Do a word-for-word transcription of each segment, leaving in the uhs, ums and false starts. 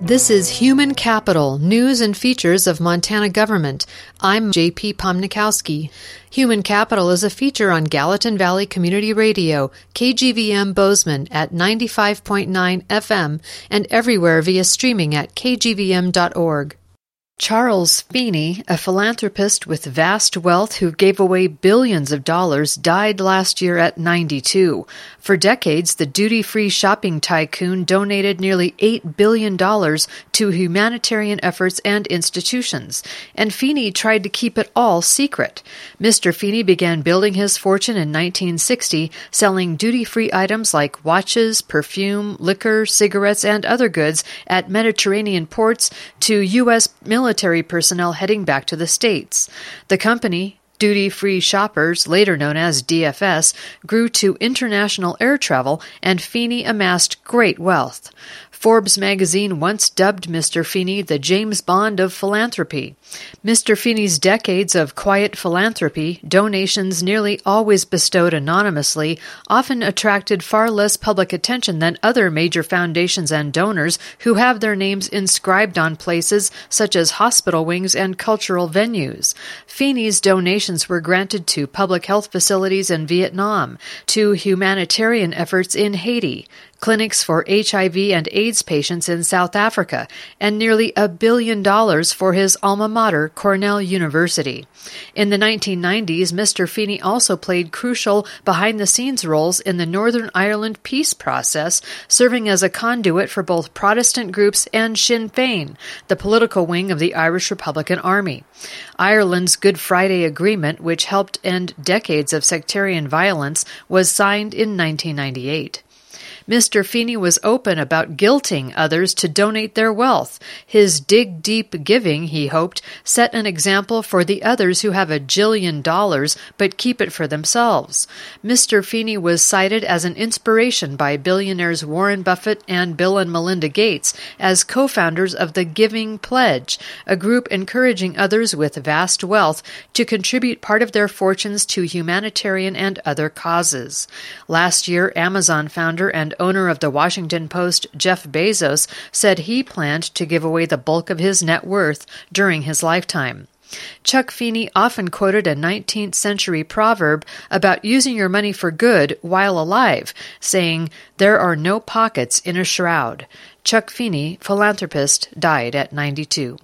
This is Human Capital, News and Features of Montana Government. I'm J P Pomnikowski. Human Capital is a feature on Gallatin Valley Community Radio, K G V M Bozeman at ninety-five point nine F M, and everywhere via streaming at k g v m dot org. Charles Feeney, a philanthropist with vast wealth who gave away billions of dollars, died last year at ninety-two. For decades, the duty-free shopping tycoon donated nearly eight billion dollars to humanitarian efforts and institutions, and Feeney tried to keep it all secret. Mister Feeney began building his fortune in nineteen sixty, selling duty-free items like watches, perfume, liquor, cigarettes, and other goods at Mediterranean ports to U S military military personnel heading back to the States. The company, Duty Free Shoppers, later known as D F S, grew to international air travel, and Feeney amassed great wealth. Forbes magazine once dubbed Mister Feeney the James Bond of philanthropy. Mister Feeney's decades of quiet philanthropy, donations nearly always bestowed anonymously, often attracted far less public attention than other major foundations and donors who have their names inscribed on places such as hospital wings and cultural venues. Feeney's donations were granted to public health facilities in Vietnam, to humanitarian efforts in Haiti, clinics for H I V and AIDS patients in South Africa, and nearly a billion dollars for his alma mater, Cornell University. In the nineteen nineties, Mister Feeney also played crucial behind-the-scenes roles in the Northern Ireland peace process, serving as a conduit for both Protestant groups and Sinn Féin, the political wing of the Irish Republican Army. Ireland's Good Friday Agreement, which helped end decades of sectarian violence, was signed in nineteen ninety-eight. Mister Feeney was open about guilting others to donate their wealth. His dig deep giving, he hoped, set an example for the others who have a jillion dollars but keep it for themselves. Mister Feeney was cited as an inspiration by billionaires Warren Buffett and Bill and Melinda Gates as co-founders of the Giving Pledge, a group encouraging others with vast wealth to contribute part of their fortunes to humanitarian and other causes. Last year, Amazon founder and owner of the Washington Post, Jeff Bezos, said he planned to give away the bulk of his net worth during his lifetime. Chuck Feeney often quoted a nineteenth century proverb about using your money for good while alive, saying, "There are no pockets in a shroud." Chuck Feeney, philanthropist, died at ninety-two.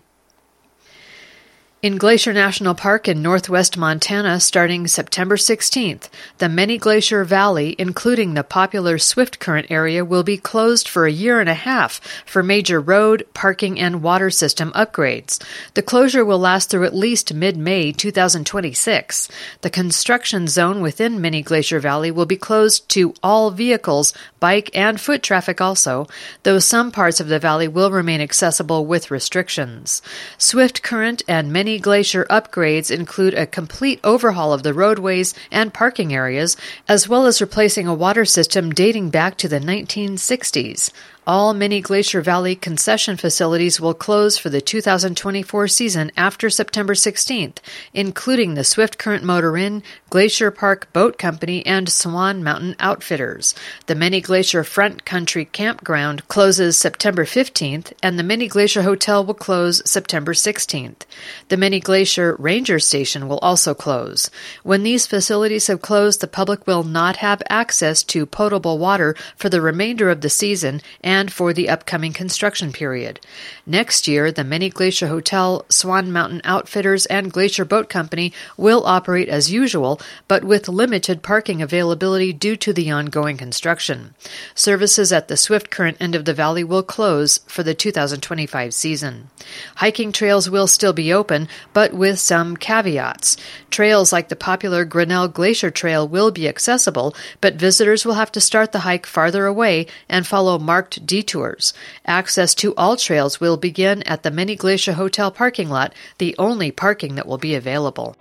In Glacier National Park in northwest Montana, starting September sixteenth, the Many Glacier Valley, including the popular Swift Current area, will be closed for a year and a half for major road, parking, and water system upgrades. The closure will last through at least mid-May two thousand twenty-six. The construction zone within Many Glacier Valley will be closed to all vehicles, bike and foot traffic also, though some parts of the valley will remain accessible with restrictions. Swift Current and Many Glacier upgrades include a complete overhaul of the roadways and parking areas, as well as replacing a water system dating back to the nineteen sixties. All Many Glacier Valley concession facilities will close for the two thousand twenty-four season after September sixteenth, including the Swift Current Motor Inn, Glacier Park Boat Company, and Swan Mountain Outfitters. The Many Glacier Front Country Campground closes September fifteenth, and the Many Glacier Hotel will close September sixteenth. The Many Glacier Ranger Station will also close. When these facilities have closed, the public will not have access to potable water for the remainder of the season and for the upcoming construction period. Next year, the Many Glacier Hotel, Swan Mountain Outfitters, and Glacier Boat Company will operate as usual, but with limited parking availability due to the ongoing construction. Services at the Swift Current end of the valley will close for the two thousand twenty-five season. Hiking trails will still be open, but with some caveats. Trails like the popular Grinnell Glacier Trail will be accessible, but visitors will have to start the hike farther away and follow marked detours. Access to all trails will begin at the Many Glacier Hotel parking lot, the only parking that will be available.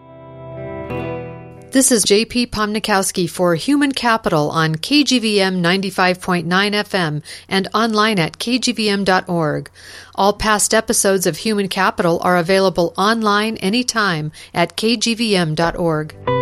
This is J P Pomnikowski for Human Capital on K G V M ninety-five point nine F M and online at k g v m dot org. All past episodes of Human Capital are available online anytime at k g v m dot org.